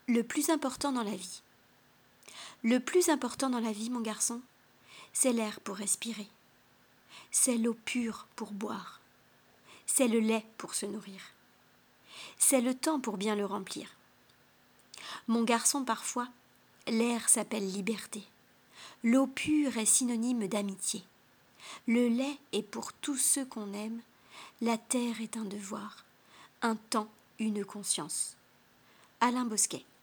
Le plus important dans la vie. Le plus important dans la vie, mon garçon, c'est l'air pour respirer. C'est l'eau pure pour boire. C'est le lait pour se nourrir. C'est le temps pour bien le remplir. Mon garçon, parfois, l'air s'appelle liberté. L'eau pure est synonyme d'amitié. Le lait est pour tous ceux qu'on aime. La terre est un devoir. Un temps, une conscience. Alain Bosquet.